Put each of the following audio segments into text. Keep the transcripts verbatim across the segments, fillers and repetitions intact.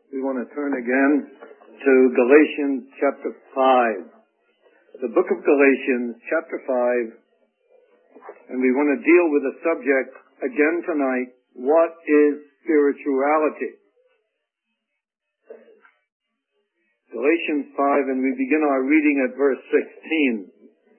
We want to turn again to Galatians chapter five. The book of Galatians chapter five. And we want to deal with the subject again tonight. What is spirituality? Galatians five, and we begin our reading at verse sixteen.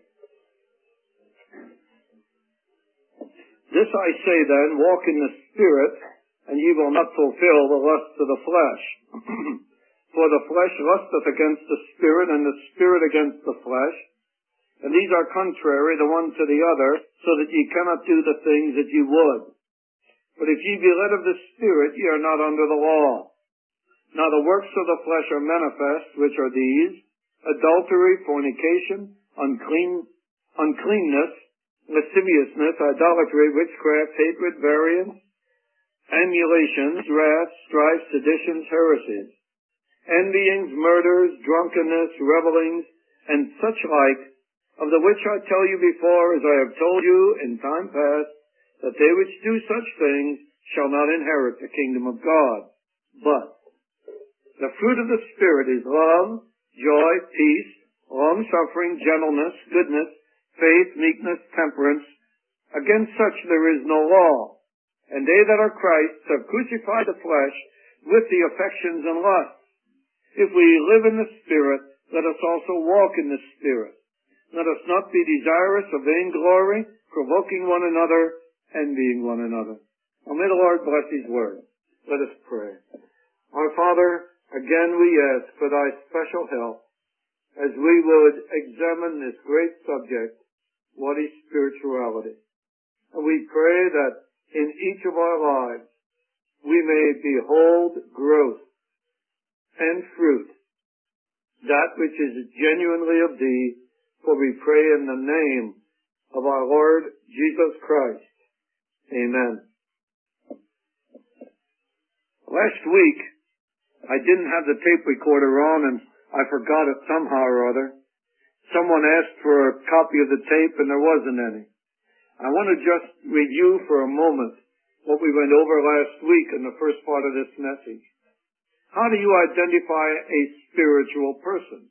This I say then, walk in the Spirit, and ye will not fulfill the lusts of the flesh. For the flesh lusteth against the Spirit, and the Spirit against the flesh. And these are contrary the one to the other, so that ye cannot do the things that ye would. But if ye be led of the Spirit, ye are not under the law. Now the works of the flesh are manifest, which are these: adultery, fornication, unclean, uncleanness, lasciviousness, idolatry, witchcraft, hatred, variance, emulations, wrath, strife, seditions, heresies, envyings, murders, drunkenness, revellings, and such like, of the which I tell you before, as I have told you in time past, that they which do such things shall not inherit the kingdom of God. But the fruit of the Spirit is love, joy, peace, long-suffering, gentleness, goodness, faith, meekness, temperance. Against such there is no law. And they that are Christ's have crucified the flesh with the affections and lusts. If we live in the Spirit, let us also walk in the Spirit. Let us not be desirous of vainglory, provoking one another, envying one another. Now may the Lord bless His word. Let us pray. Our Father, again we ask for Thy special help as we would examine this great subject, what is spirituality. And we pray that in each of our lives we may behold growth and fruit, that which is genuinely of Thee, for we pray in the name of our Lord Jesus Christ. Amen. Last week, I didn't have the tape recorder on, and I forgot it somehow or other. Someone asked for a copy of the tape, and there wasn't any. I want to just review for a moment what we went over last week in the first part of this message. How do you identify a spiritual person?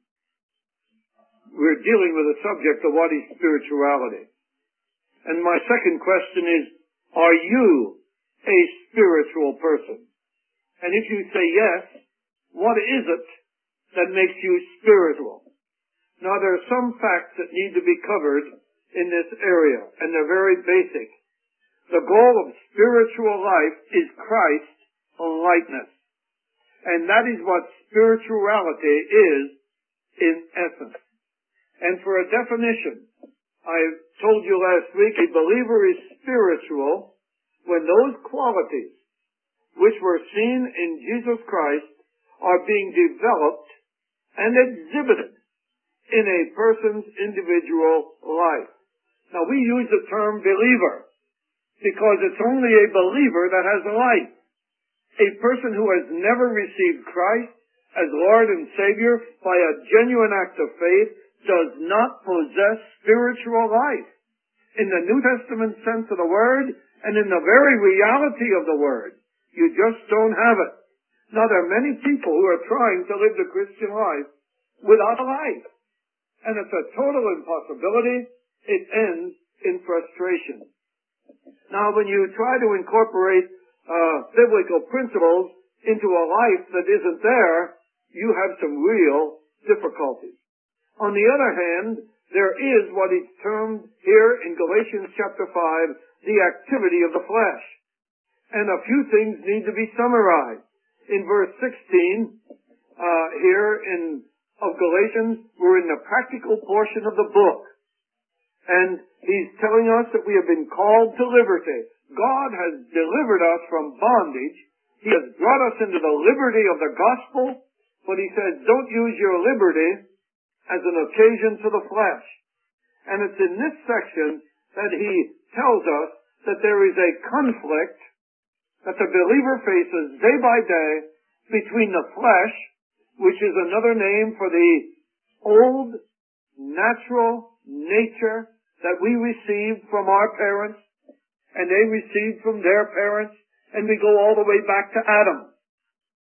We're dealing with the subject of what is spirituality. And my second question is, are you a spiritual person? And if you say yes, what is it that makes you spiritual? Now, there are some facts that need to be covered in this area, and they're very basic. The goal of spiritual life is Christ likeness. And that is what spirituality is in essence. And for a definition, I told you last week, a believer is spiritual when those qualities which were seen in Jesus Christ are being developed and exhibited in a person's individual life. Now, we use the term believer because it's only a believer that has a life. A person who has never received Christ as Lord and Savior by a genuine act of faith does not possess spiritual life in the New Testament sense of the word and in the very reality of the word. You just don't have it. Now, there are many people who are trying to live the Christian life without a life. And it's a total impossibility. It ends in frustration. Now, when you try to incorporate uh, biblical principles into a life that isn't there, you have some real difficulties. On the other hand, there is what is termed here in Galatians chapter five, the activity of the flesh. And a few things need to be summarized. In verse sixteen, uh, here in of Galatians, we're in the practical portion of the book. And he's telling us that we have been called to liberty. God has delivered us from bondage. He has brought us into the liberty of the gospel. But he says, don't use your liberty as an occasion to the flesh. And it's in this section that he tells us that there is a conflict that the believer faces day by day between the flesh, which is another name for the old natural nature that we received from our parents, and they received from their parents, and we go all the way back to Adam.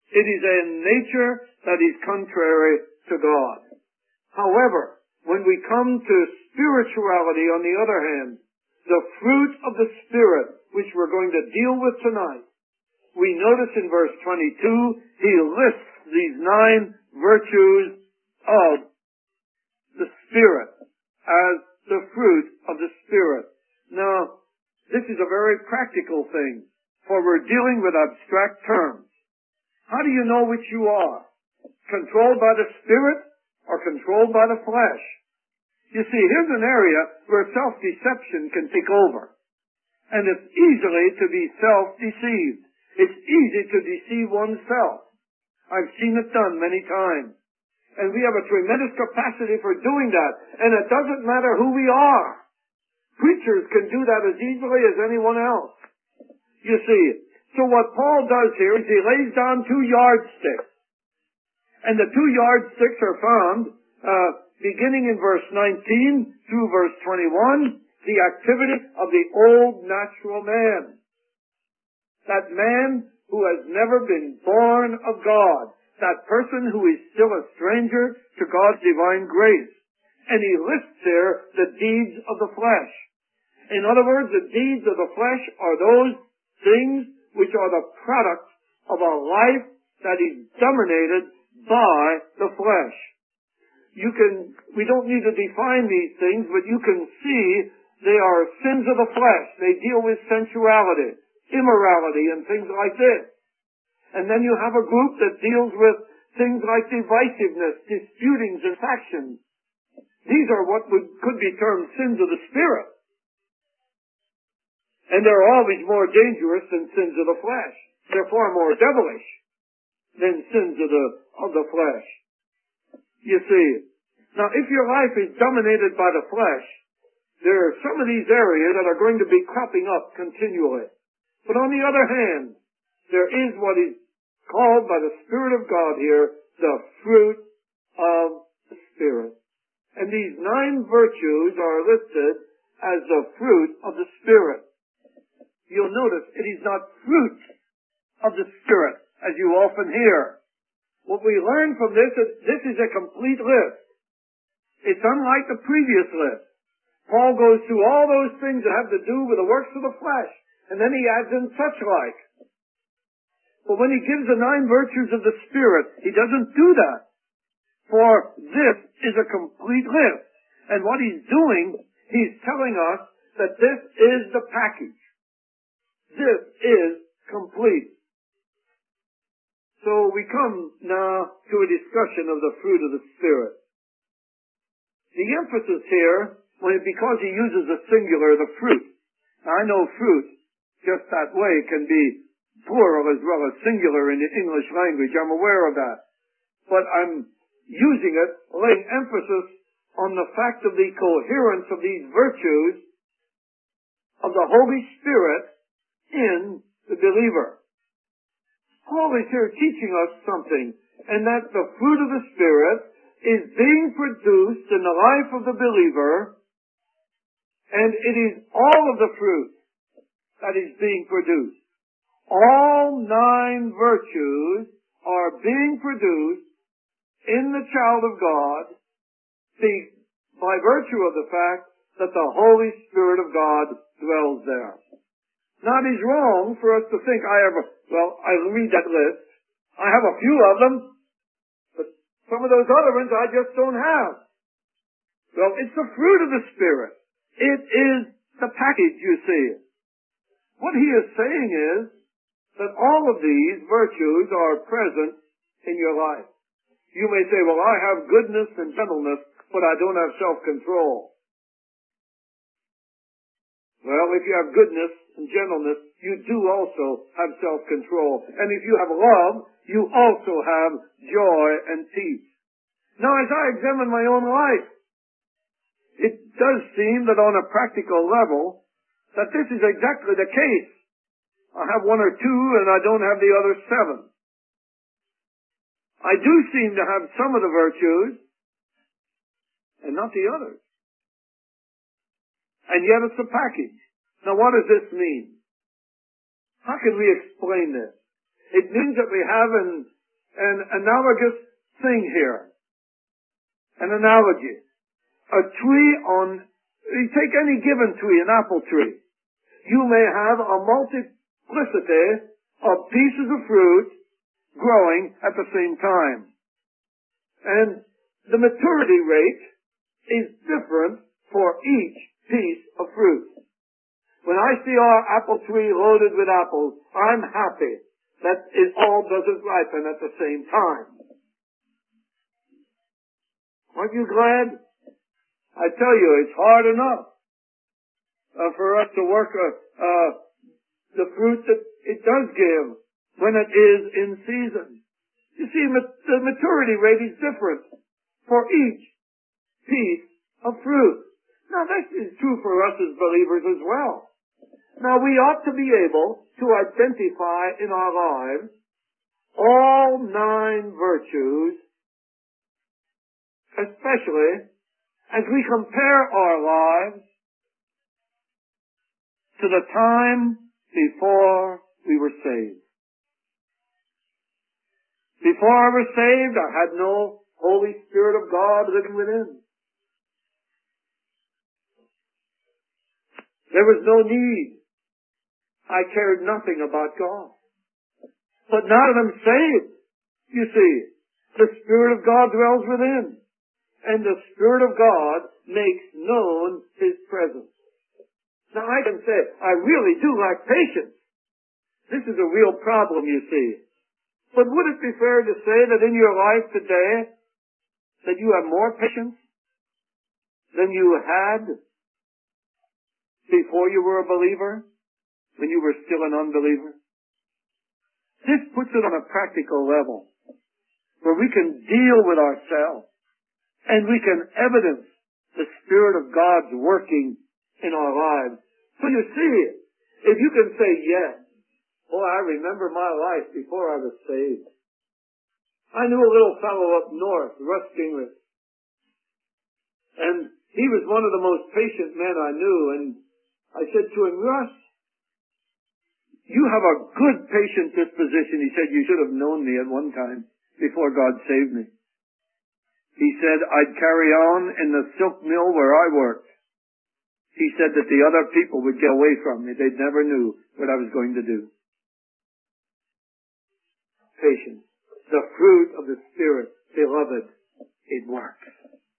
It is a nature that is contrary to God. However, when we come to spirituality, on the other hand, the fruit of the Spirit, which we're going to deal with tonight, we notice in verse twenty-two, he lists these nine virtues of the Spirit as the fruit of the Spirit. Now, this is a very practical thing, for we're dealing with abstract terms. How do you know which you are? Controlled by the Spirit or controlled by the flesh? You see, here's an area where self-deception can take over. And it's easily to be self-deceived. It's easy to deceive oneself. I've seen it done many times. And we have a tremendous capacity for doing that. And it doesn't matter who we are. Preachers can do that as easily as anyone else. You see, so what Paul does here is he lays down two yardsticks. And the two yardsticks are found uh, beginning in verse nineteen through verse twenty-one, the activity of the old natural man. That man who has never been born of God. That person who is still a stranger to God's divine grace. And he lists here the deeds of the flesh. In other words, the deeds of the flesh are those things which are the product of a life that is dominated by the flesh. You can, we don't need to define these things, but you can see they are sins of the flesh. They deal with sensuality, immorality, and things like this. And then you have a group that deals with things like divisiveness, disputings, and factions. These are what would, could be termed sins of the Spirit. And they're always more dangerous than sins of the flesh. They're far more devilish than sins of the, of the flesh. You see, now if your life is dominated by the flesh, there are some of these areas that are going to be cropping up continually. But on the other hand, there is what is called by the Spirit of God here, the fruit of the Spirit. And these nine virtues are listed as the fruit of the Spirit. You'll notice it is not fruit of the Spirit, as you often hear. What we learn from this is this is a complete list. It's unlike the previous list. Paul goes through all those things that have to do with the works of the flesh, and then he adds in such like. But when he gives the nine virtues of the Spirit, he doesn't do that. For this is a complete list. And what he's doing, he's telling us that this is the package. This is complete. So we come now to a discussion of the fruit of the Spirit. The emphasis here, when, because he uses the singular, the fruit. Now I know fruit, just that way, can be plural as well as singular in the English language. I'm aware of that. But I'm using it, laying emphasis on the fact of the coherence of these virtues of the Holy Spirit in the believer. Paul is here teaching us something, and that the fruit of the Spirit is being produced in the life of the believer, and it is all of the fruit that is being produced. All nine virtues are being produced in the child of God by virtue of the fact that the Holy Spirit of God dwells there. Now it is wrong for us to think I have a, well, I read that list. I have a few of them, but some of those other ones I just don't have. Well, it's the fruit of the Spirit. It is the package, you see. What he is saying is that all of these virtues are present in your life. You may say, well, I have goodness and gentleness, but I don't have self-control. Well, if you have goodness and gentleness, you do also have self-control. And if you have love, you also have joy and peace. Now, as I examine my own life, it does seem that on a practical level, that this is exactly the case. I have one or two and I don't have the other seven. I do seem to have some of the virtues and not the others. And yet it's a package. Now what does this mean? How can we explain this? It means that we have in an analogous thing here. An analogy. A tree on, you take any given tree, an apple tree. You may have a multiplicity of pieces of fruit growing at the same time. And the maturity rate is different for each piece of fruit. When I see our apple tree loaded with apples, I'm happy that it all doesn't ripen at the same time. Aren't you glad? I tell you, it's hard enough uh, for us to work uh, uh, the fruit that it does give when it is in season. You see, ma- the maturity rate is different for each piece of fruit. Now, this is true for us as believers as well. Now, we ought to be able to identify in our lives all nine virtues, especially as we compare our lives to the time before we were saved. Before I was saved, I had no Holy Spirit of God living within. There was no need. I cared nothing about God. But now that I'm saved, you see, the Spirit of God dwells within. And the Spirit of God makes known His presence. Now I can say, I really do lack patience. This is a real problem, you see. But would it be fair to say that in your life today, that you have more patience than you had before you were a believer, when you were still an unbeliever? This puts it on a practical level, where we can deal with ourselves, and we can evidence the Spirit of God's working in our lives. So you see, if you can say, yes, oh, I remember my life before I was saved. I knew a little fellow up north, Russ Gingrich, and he was one of the most patient men I knew, and I said to him, Russ, you have a good patient disposition. He said, you should have known me at one time before God saved me. He said, I'd carry on in the silk mill where I worked. He said that the other people would get away from me. They never knew what I was going to do. Patience. The fruit of the Spirit, beloved, it works.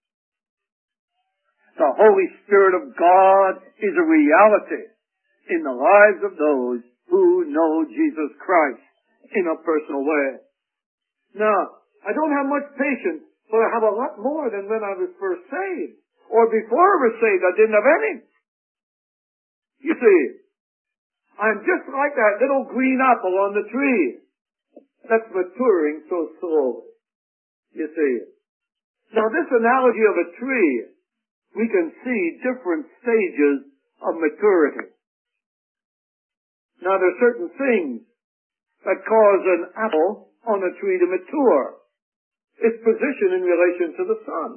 The Holy Spirit of God is a reality in the lives of those who know Jesus Christ in a personal way. Now, I don't have much patience, but I have a lot more than when I was first saved. Or before I was saved, I didn't have any. You see, I'm just like that little green apple on the tree that's maturing so slowly. You see. Now, this analogy of a tree, we can see different stages of maturity. Now, there are certain things that cause an apple on a tree to mature. Its position in relation to the sun.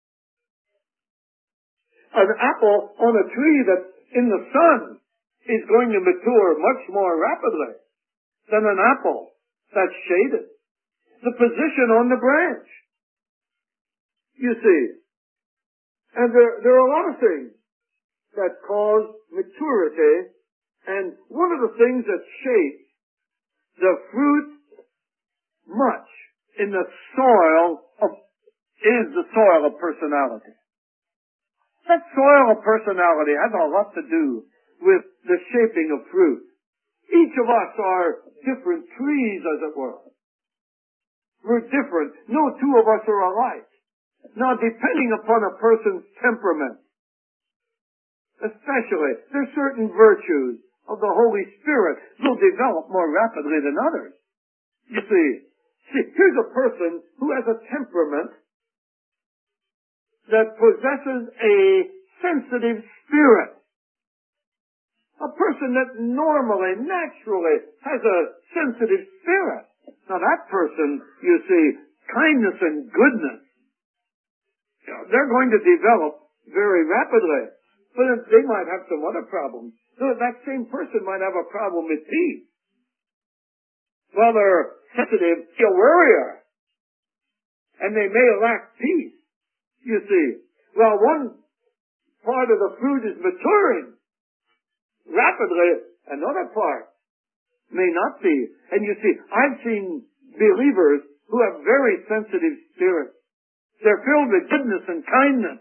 An apple on a tree that's in the sun is going to mature much more rapidly than an apple that's shaded. The position on the branch. You see. And there, there are a lot of things that cause maturity, and one of the things that shapes the fruit much in the soil of, is the soil of personality. That soil of personality has a lot to do with the shaping of fruit. Each of us are different trees, as it were. We're different. No two of us are alike. Now, depending upon a person's temperament, especially, there are certain virtues of the Holy Spirit will develop more rapidly than others. You see, see, here's a person who has a temperament that possesses a sensitive spirit. A person that normally, naturally, has a sensitive spirit. Now that person, you see, kindness and goodness, they're going to develop very rapidly. But they might have some other problems. So that same person might have a problem with peace. Well, they're sensitive to a worrier. And they may lack peace, you see. Well, one part of the fruit is maturing rapidly, another part may not be. And you see, I've seen believers who have very sensitive spirits. They're filled with goodness and kindness.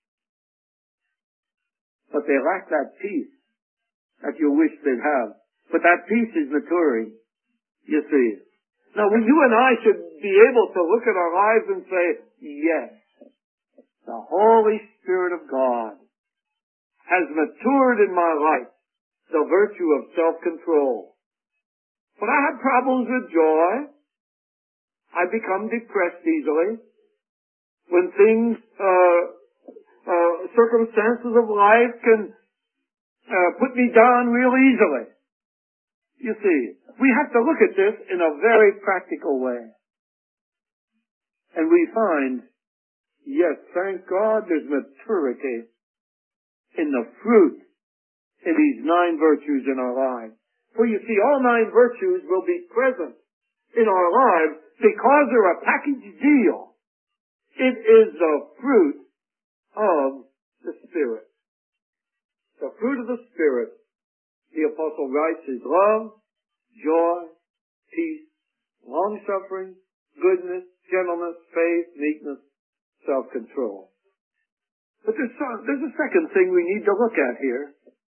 But they lack that peace that you wish they'd have. But that peace is maturing, you see. Now, when you and I should be able to look at our lives and say, yes, the Holy Spirit of God has matured in my life the virtue of self-control. But I have problems with joy. I become depressed easily. When things, uh, uh, circumstances of life can uh, put me down real easily. You see, we have to look at this in a very practical way. And we find, yes, thank God there's maturity in the fruit in these nine virtues in our lives. For you see, all nine virtues will be present in our lives because they're a package deal. It is the fruit of the Spirit. The fruit of the Spirit, the Apostle writes, is love, joy, peace, long-suffering, goodness, gentleness, faith, meekness, self-control. But there's, some, there's a second thing we need to look at here.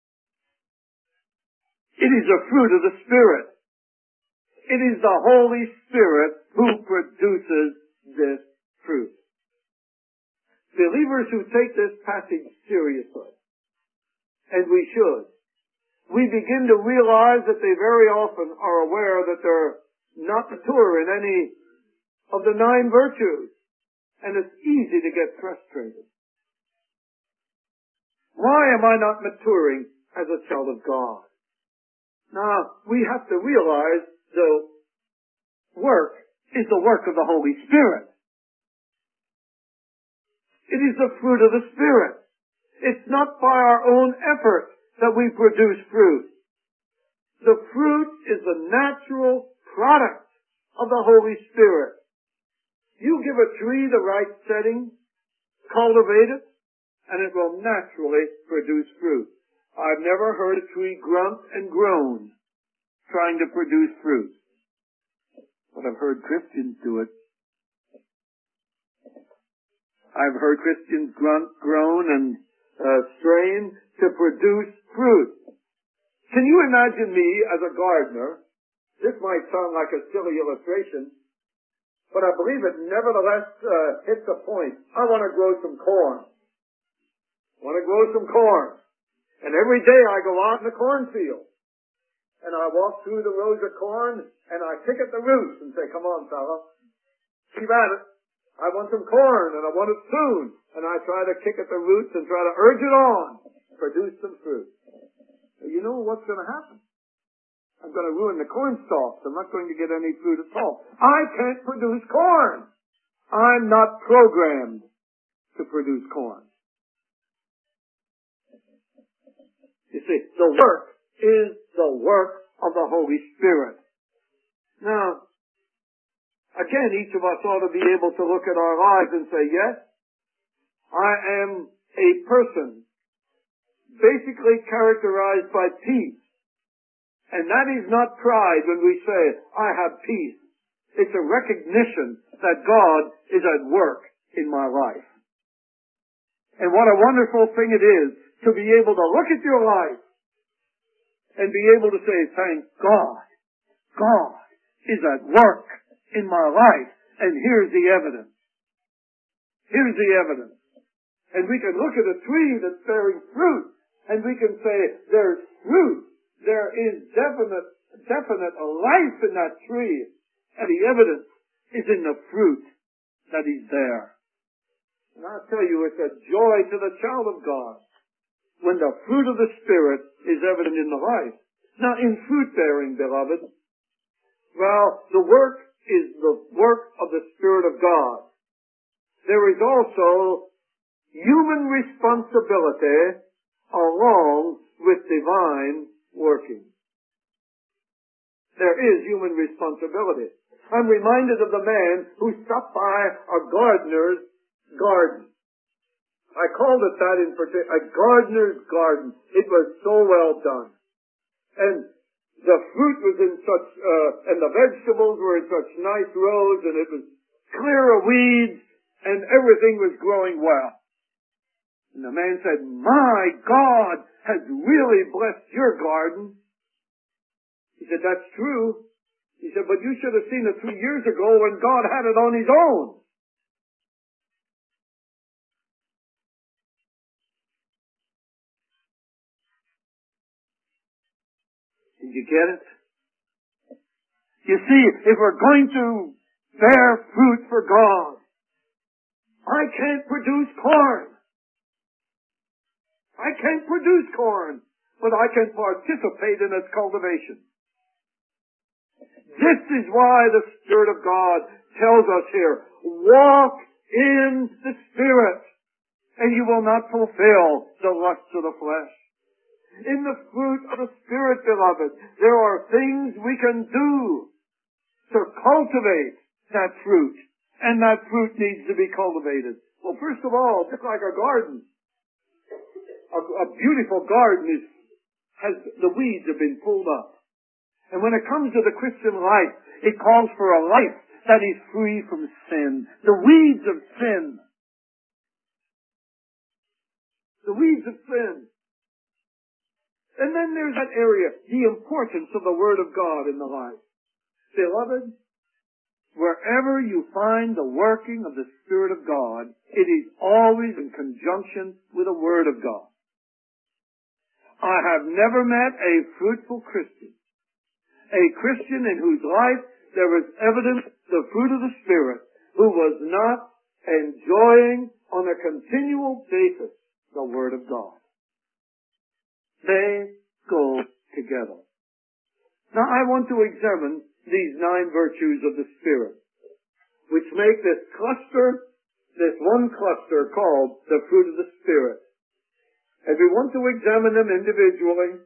It is a fruit of the Spirit. It is the Holy Spirit who produces this fruit. Believers who take this passage seriously, and we should, we begin to realize that they very often are aware that they're not mature in any of the nine virtues, and it's easy to get frustrated. Why am I not maturing as a child of God? Now, we have to realize the work is the work of the Holy Spirit. It is the fruit of the Spirit. It's not by our own effort that we produce fruit. The fruit is the natural product of the Holy Spirit. You give a tree the right setting, cultivate it, and it will naturally produce fruit. I've never heard a tree grunt and groan trying to produce fruit. But I've heard Christians do it. I've heard Christians grunt, groan, and uh, strain to produce fruit. Can you imagine me as a gardener? This might sound like a silly illustration, but I believe it nevertheless uh, hits a point. I want to grow some corn. I want to grow some corn. And every day I go out in the cornfield. And I walk through the rows of corn, and I pick at the roots and say, come on, fella, keep at it. I want some corn, and I want it soon. And I try to kick at the roots and try to urge it on, produce some fruit. You know what's going to happen? I'm going to ruin the corn stalks. I'm not going to get any fruit at all. I can't produce corn. I'm not programmed to produce corn. You see, the work is the work of the Holy Spirit. Now, again, each of us ought to be able to look at our lives and say, yes, I am a person basically characterized by peace. And that is not pride when we say, I have peace. It's a recognition that God is at work in my life. And what a wonderful thing it is to be able to look at your life and be able to say, thank God, God is at work in my life, and here's the evidence. Here's the evidence. And we can look at a tree that's bearing fruit, and we can say, there's fruit. There is definite, definite life in that tree, and the evidence is in the fruit that is there. And I'll tell you, it's a joy to the child of God when the fruit of the Spirit is evident in the life. Now, in fruit-bearing, beloved, well, the work is the work of the Spirit of God. There is also human responsibility along with divine working. there is human responsibility. I'm reminded of the man who stopped by a gardener's garden. I called it that in particular, a gardener's garden. It was so well done. And the fruit was in such, uh, and the vegetables were in such nice rows, and it was clear of weeds, and everything was growing well. And the man said, "My God has really blessed your garden." He said, "That's true." He said, "But you should have seen it three years ago when God had it on His own." Did you get it? You see, if we're going to bear fruit for God, I can't produce corn. I can't produce corn, but I can participate in its cultivation. This is why the Spirit of God tells us here, walk in the Spirit, and you will not fulfill the lusts of the flesh. In the fruit of the Spirit, beloved, there are things we can do to cultivate that fruit, and that fruit needs to be cultivated. Well, first of all, just like a garden, a, a beautiful garden is, has, the weeds have been pulled up. And when it comes to the Christian life, it calls for a life that is free from sin. The weeds of sin. The weeds of sin. And then there's that area, the importance of the Word of God in the life. Beloved, wherever you find the working of the Spirit of God, it is always in conjunction with the Word of God. I have never met a fruitful Christian, a Christian in whose life there was evidence the fruit of the Spirit, who was not enjoying on a continual basis the Word of God. They go together. Now I want to examine these nine virtues of the Spirit, which make this cluster, this one cluster called the fruit of the Spirit. And we want to examine them individually,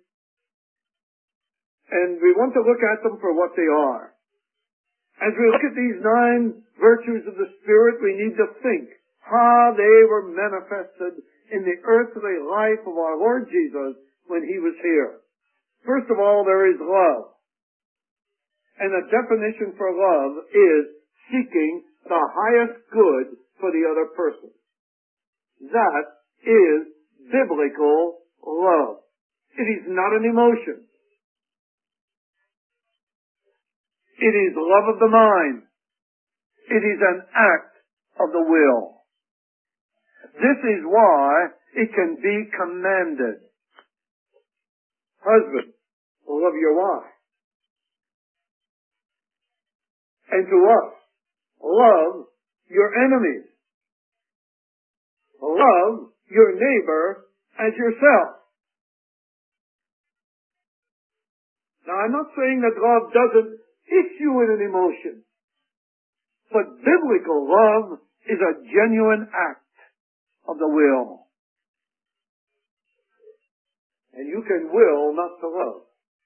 and we want to look at them for what they are. As we look at these nine virtues of the Spirit, we need to think how they were manifested in the earthly life of our Lord Jesus when He was here. First of all, there is love. And the definition for love is seeking the highest good for the other person. That is biblical love. It is not an emotion. It is love of the mind. It is an act of the will. This is why it can be commanded. Husband, love your wife. And to us, love your enemies. Love your neighbor as yourself. Now, I'm not saying that love doesn't issue in an emotion, but biblical love is a genuine act of the will. And you can will not to love.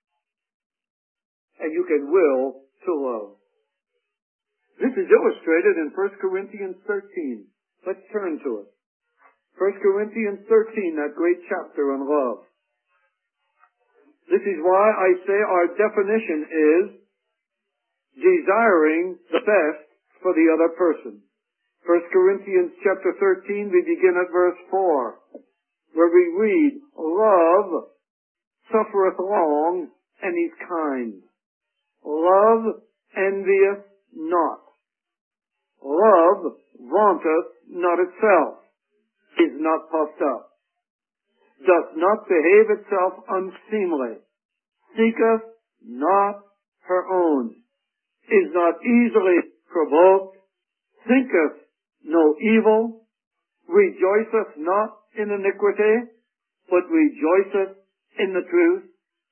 And you can will to love. This is illustrated in First Corinthians thirteen. Let's turn to it. First Corinthians thirteen, that great chapter on love. This is why I say our definition is desiring the best for the other person. First Corinthians chapter thirteen, we begin at verse four, where we read, love suffereth long and is kind. Love envieth not. Love vaunteth not itself, is not puffed up, doth not behave itself unseemly, seeketh not her own, is not easily provoked, thinketh no evil, rejoiceth not in iniquity, but rejoiceth in the truth,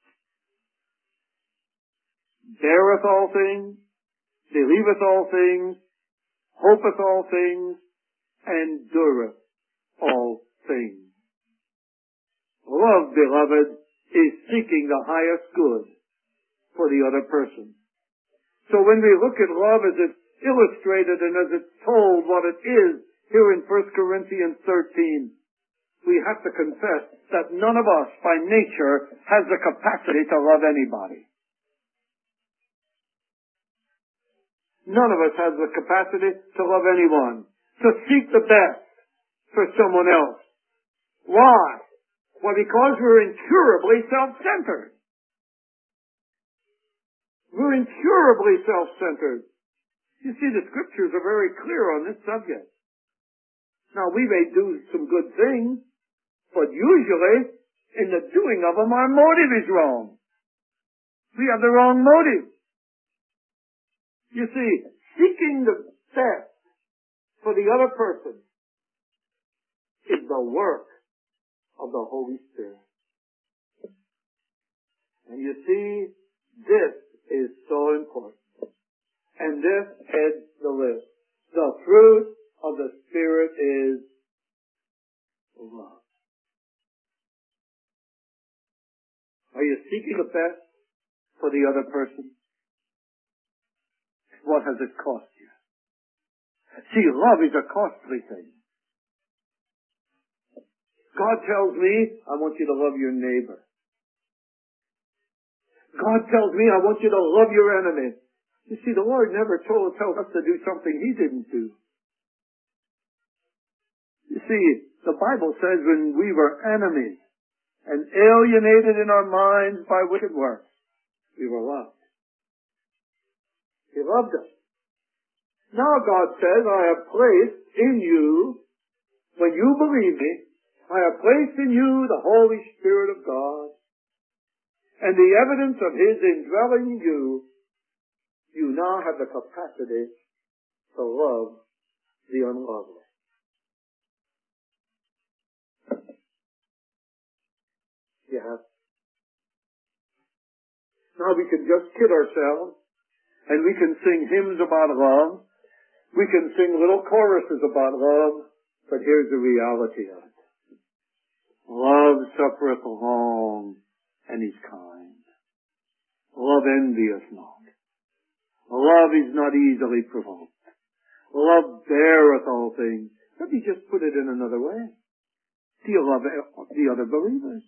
beareth all things, believeth all things, hopeth all things, endureth all things. Love, beloved, is seeking the highest good for the other person. So when we look at love as it's illustrated and as it's told what it is here in First Corinthians thirteen, we have to confess that none of us by nature has the capacity to love anybody. None of us has the capacity to love anyone. To seek the best for someone else. Why? Well, because we're incurably self-centered. We're incurably self-centered. You see, the scriptures are very clear on this subject. Now, we may do some good things, but usually, in the doing of them, our motive is wrong. We have the wrong motive. You see, seeking the best for the other person is the work of the Holy Spirit. And you see, this is so important. And this heads the list. The fruit of the Spirit is love. Are you seeking the best for the other person? What has it cost you? See, love is a costly thing. God tells me, I want you to love your neighbor. God tells me, I want you to love your enemy. You see, the Lord never told, told us to do something He didn't do. You see, the Bible says when we were enemies and alienated in our minds by wicked works, we were loved. He loved us. Now God says, I have placed in you, when you believe me, I have placed in you the Holy Spirit of God, and the evidence of His indwelling you, you now have the capacity to love the unlovely. You have. Now we can just kid ourselves, and we can sing hymns about love. We can sing little choruses about love, but here's the reality of it. Love suffereth long and is kind. Love envieth not. Love is not easily provoked. Love beareth all things. Let me just put it in another way. Do you love the other believers?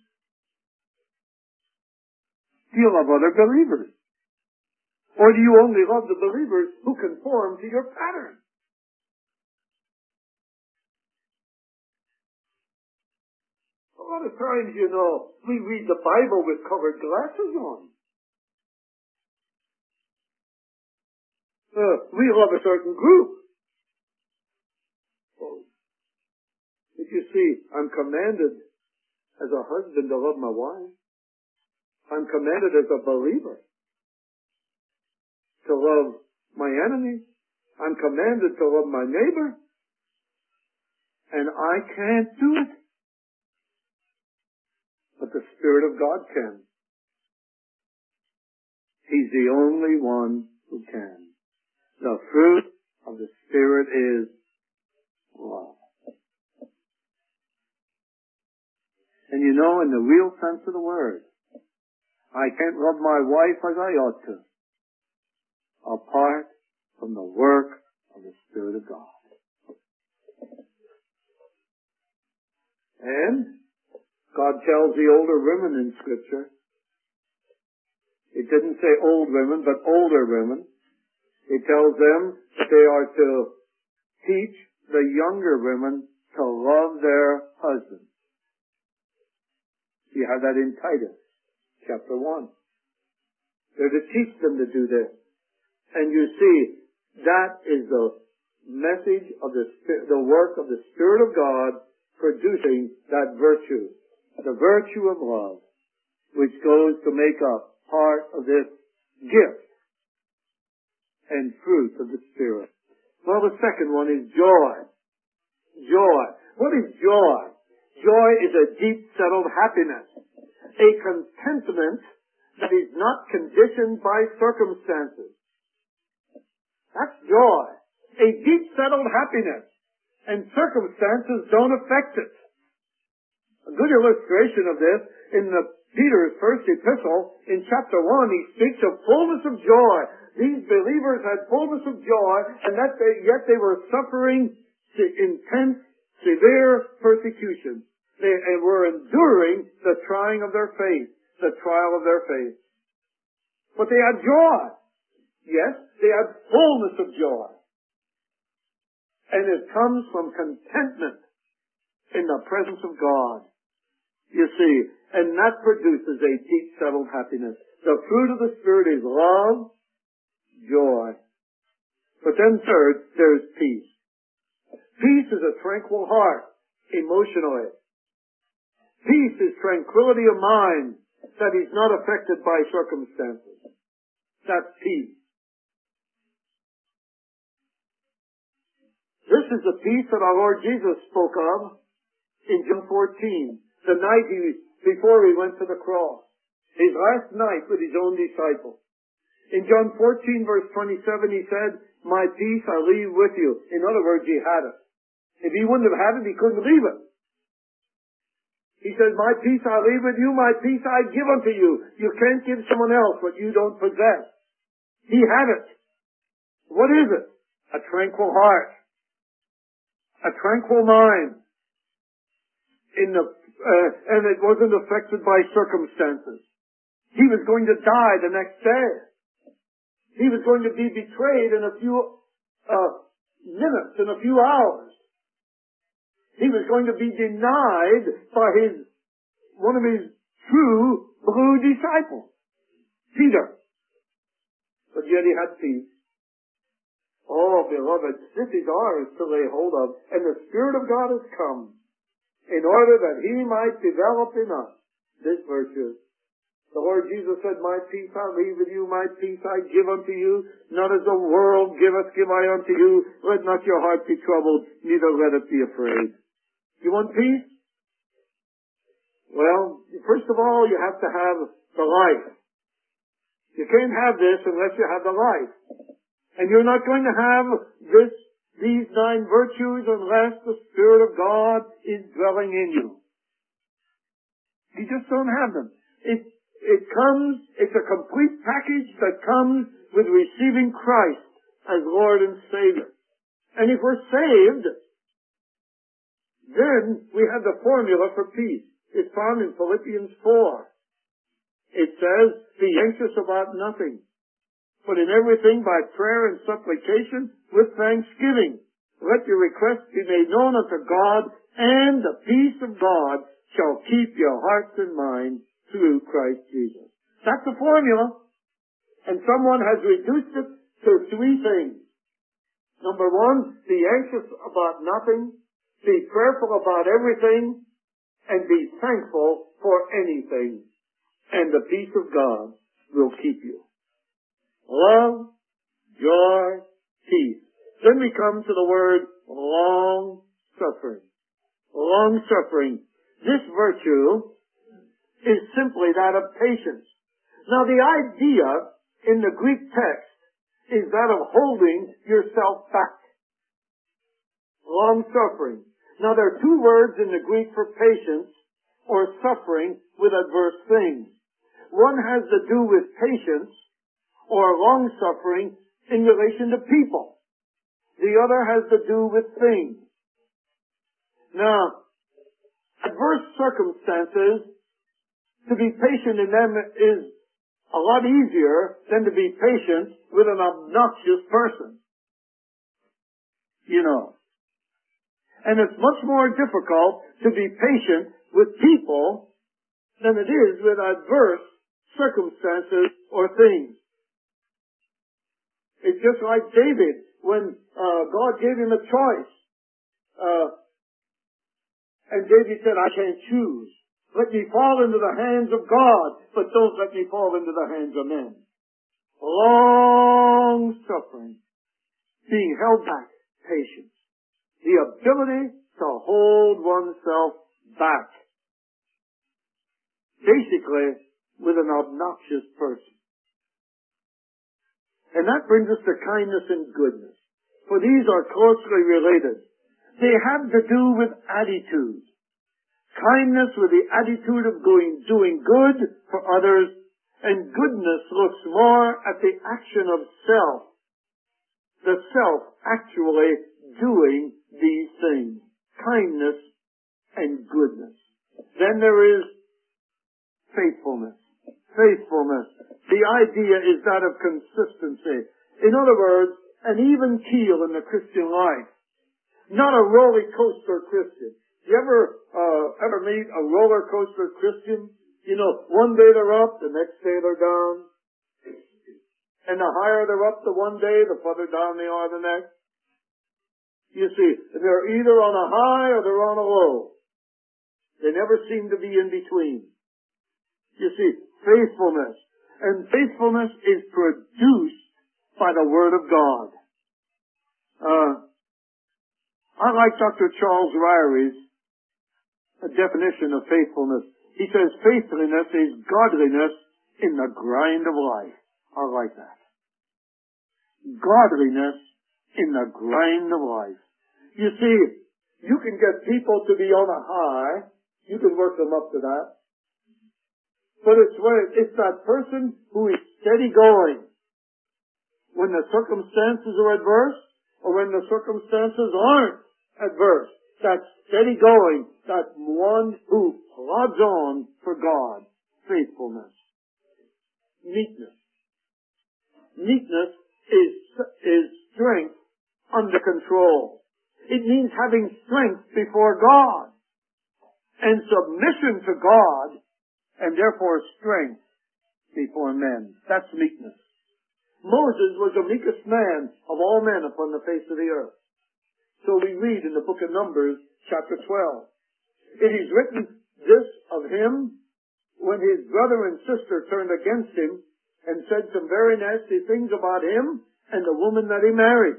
Do you love other believers? Or do you only love the believers who conform to your pattern? A lot of times, you know, we read the Bible with covered glasses on. Uh, we love a certain group. Oh. If you see, I'm commanded as a husband to love my wife. I'm commanded as a believer to love my enemy. I'm commanded to love my neighbor. And I can't do it. But the Spirit of God can. He's the only one who can. The fruit of the Spirit is love. And you know, in the real sense of the word, I can't love my wife as I ought to, apart from the work of the Spirit of God. And God tells the older women in Scripture, it didn't say old women, but older women. He tells them that they are to teach the younger women to love their husbands. You have that in Titus, chapter one. They're to teach them to do this. And you see, that is the message of the Spirit, the work of the Spirit of God producing that virtue, the virtue of love, which goes to make up part of this gift and fruit of the Spirit. Well, the second one is joy. Joy. What is joy? Joy is a deep settled happiness, a contentment that is not conditioned by circumstances. That's joy. A deep settled happiness, and circumstances don't affect it. A good illustration of this in the Peter's first epistle, in chapter one, he speaks of fullness of joy. These believers had fullness of joy, and that they, yet they were suffering intense, severe persecution. They were enduring the trying of their faith, the trial of their faith. But they had joy. Yes, they had fullness of joy. And it comes from contentment in the presence of God. You see, and that produces a deep settled happiness. The fruit of the Spirit is love, joy. But then third, there's peace. Peace is a tranquil heart, emotionally. Peace is tranquility of mind that is not affected by circumstances. That's peace. This is the peace that our Lord Jesus spoke of in John fourteen, the night he, before he went to the cross. His last night with his own disciples. In John fourteen verse twenty-seven he said, "My peace I leave with you." In other words, he had it. If he wouldn't have had it, he couldn't leave it. He said, "My peace I leave with you, my peace I give unto you." You can't give someone else what you don't possess. He had it. What is it? A tranquil heart. A tranquil mind. In the, uh, and it wasn't affected by circumstances. He was going to die the next day. He was going to be betrayed in a few uh, minutes, in a few hours. He was going to be denied by his, one of his true blue disciples, Peter. But yet he had peace. Oh, beloved, this is ours to lay hold of. And the Spirit of God has come in order that He might develop in us this virtue. The Lord Jesus said, "My peace I leave with you, my peace I give unto you. Not as the world giveth, give I unto you. Let not your heart be troubled, neither let it be afraid." You want peace? Well, first of all, you have to have the life. You can't have this unless you have the life. And you're not going to have this, these nine virtues unless the Spirit of God is dwelling in you. You just don't have them. It, it comes, it's a complete package that comes with receiving Christ as Lord and Savior. And if we're saved, then we have the formula for peace. It's found in Philippians four. It says, "Be anxious about nothing, but in everything by prayer and supplication with thanksgiving. Let your requests be made known unto God, and the peace of God shall keep your hearts and minds through Christ Jesus." That's the formula. And someone has reduced it to three things. Number one, be anxious about nothing, be prayerful about everything, and be thankful for anything. And the peace of God will keep you. Love, joy, peace. Then we come to the word long-suffering. Long-suffering. This virtue is simply that of patience. Now the idea in the Greek text is that of holding yourself back. Long-suffering. Now there are two words in the Greek for patience or suffering with adverse things. One has to do with patience or long-suffering in relation to people. The other has to do with things. Now, adverse circumstances, to be patient in them is a lot easier than to be patient with an obnoxious person. You know. And it's much more difficult to be patient with people than it is with adverse circumstances or things. It's just like David when uh, God gave him a choice. Uh, and David said, "I can't choose. Let me fall into the hands of God, but don't let me fall into the hands of men." Long suffering, being held back, patience, the ability to hold oneself back. Basically, with an obnoxious person. And that brings us to kindness and goodness. For these are closely related. They have to do with attitude. Kindness with the attitude of going, doing good for others, and goodness looks more at the action of self. The self actually doing these things. Kindness and goodness. Then there is faithfulness. Faithfulness. The idea is that of consistency. In other words, an even keel in the Christian life. Not a roller coaster Christian. You ever, uh, ever meet a roller coaster Christian? You know, one day they're up, the next day they're down. And the higher they're up the one day, the further down they are the next. You see, they're either on a high or they're on a low. They never seem to be in between. You see, faithfulness. And faithfulness is produced by the Word of God. Uh, I like Doctor Charles Ryrie's definition of faithfulness. He says faithfulness is godliness in the grind of life. I like that. Godliness in the grind of life. You see, you can get people to be on a high. You can work them up to that. But it's when it's that person who is steady going. When the circumstances are adverse, or when the circumstances aren't adverse. That steady going, that one who plods on for God. Faithfulness. Meekness. Meekness is, is strength under control. It means having strength before God. And submission to God, and therefore strength before men. That's meekness. Moses was the meekest man of all men upon the face of the earth. So we read in the book of Numbers, chapter twelve. It is written this of him when his brother and sister turned against him and said some very nasty things about him and the woman that he married.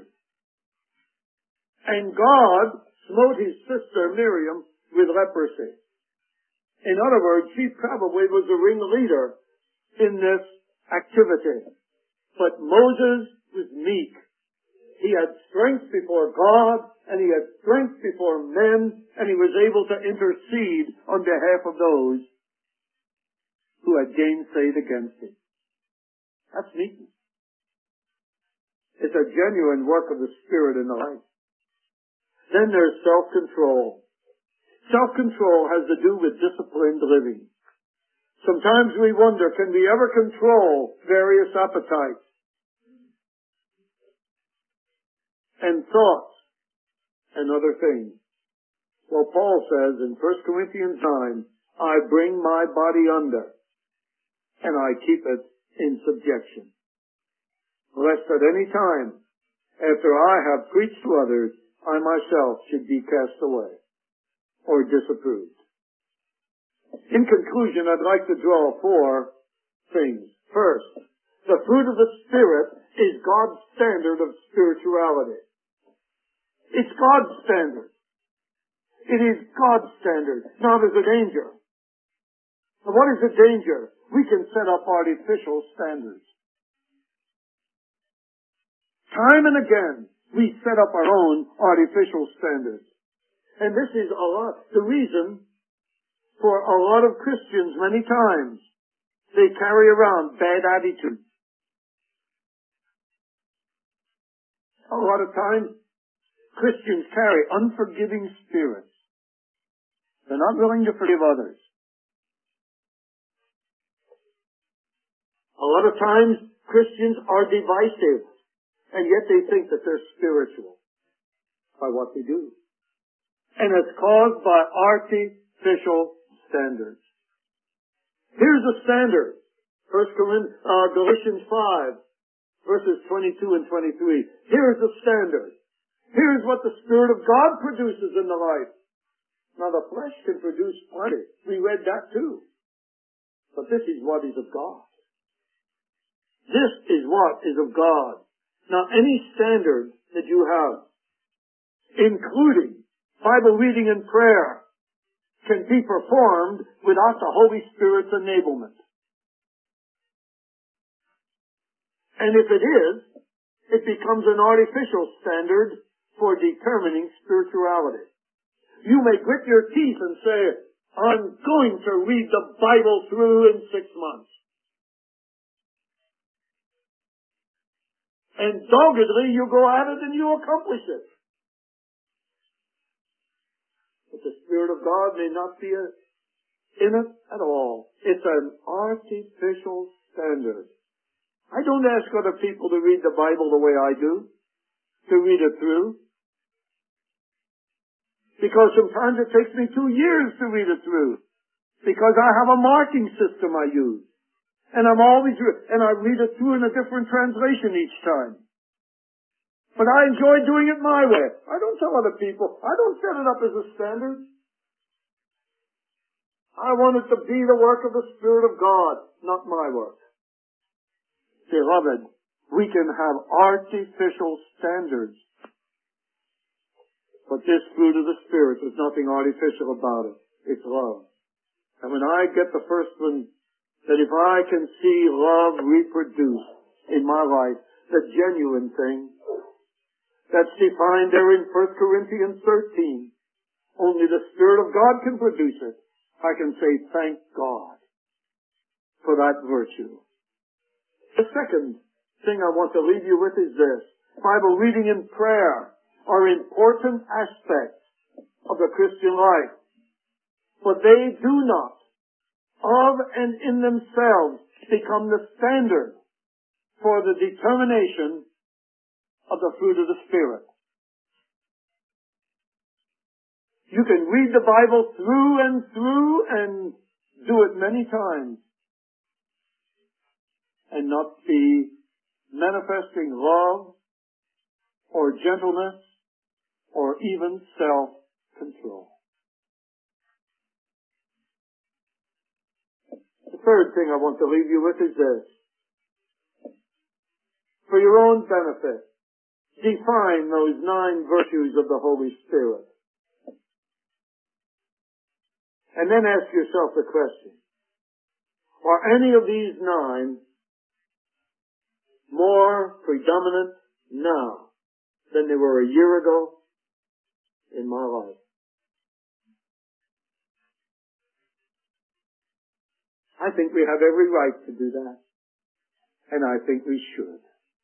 And God smote his sister Miriam with leprosy. In other words, she probably was the ringleader in this activity. But Moses was meek. He had strength before God, and he had strength before men, and he was able to intercede on behalf of those who had gainsayed against him. That's meekness. It's a genuine work of the Spirit in the life. Then there's self-control. Self-control has to do with disciplined living. Sometimes we wonder, can we ever control various appetites and thoughts and other things? Well, Paul says in First Corinthians nine, I bring my body under, and I keep it in subjection, lest at any time, after I have preached to others, I myself should be cast away or disapproved. In conclusion, I'd like to draw four things. First, the fruit of the Spirit is God's standard of spirituality. It's God's standard. It is God's standard. Now there's a danger. And what is the danger? We can set up artificial standards. Time and again, we set up our own artificial standards. And this is a lot, the reason for a lot of Christians many times. They carry around bad attitudes. A lot of times, Christians carry unforgiving spirits. They're not willing to forgive others. A lot of times, Christians are divisive, and yet they think that they're spiritual by what they do. And it's caused by artificial standards. Here's a standard. First Corinthians, uh, Galatians five, verses twenty-two and twenty-three. Here's the standard. Here's what the Spirit of God produces in the life. Now the flesh can produce plenty. We read that too. But this is what is of God. This is what is of God. Now any standard that you have, including Bible reading and prayer, can be performed without the Holy Spirit's enablement. And if it is, it becomes an artificial standard for determining spirituality. You may grit your teeth and say, I'm going to read the Bible through in six months. And doggedly you go at it and you accomplish it. But the Spirit of God may not be a, in it at all. It's an artificial standard. I don't ask other people to read the Bible the way I do, to read it through. Because sometimes it takes me two years to read it through. Because I have a marking system I use. And I'm always, and I read it through in a different translation each time. But I enjoy doing it my way. I don't tell other people. I don't set it up as a standard. I want it to be the work of the Spirit of God, not my work. Beloved, we can have artificial standards. But this fruit of the Spirit, there's nothing artificial about it. It's love. And when I get the first one, that if I can see love reproduced in my life, the genuine thing, that's defined there in First Corinthians thirteen. Only the Spirit of God can produce it. I can say, thank God for that virtue. The second thing I want to leave you with is this. Bible reading and prayer are important aspects of the Christian life. But they do not, of and in themselves, become the standard for the determination of the fruit of the Spirit. You can read the Bible through and through and do it many times and not be manifesting love or gentleness or even self-control. The third thing I want to leave you with is this. For your own benefit, define those nine virtues of the Holy Spirit. And then ask yourself the question, are any of these nine more predominant now than they were a year ago in my life? I think we have every right to do that. And I think we should.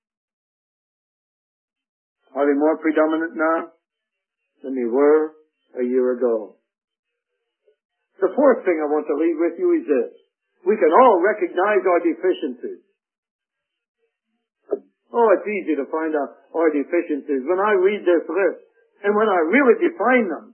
Are they more predominant now than they were a year ago? The fourth thing I want to leave with you is this. We can all recognize our deficiencies. Oh, it's easy to find out our deficiencies when I read this list and when I really define them.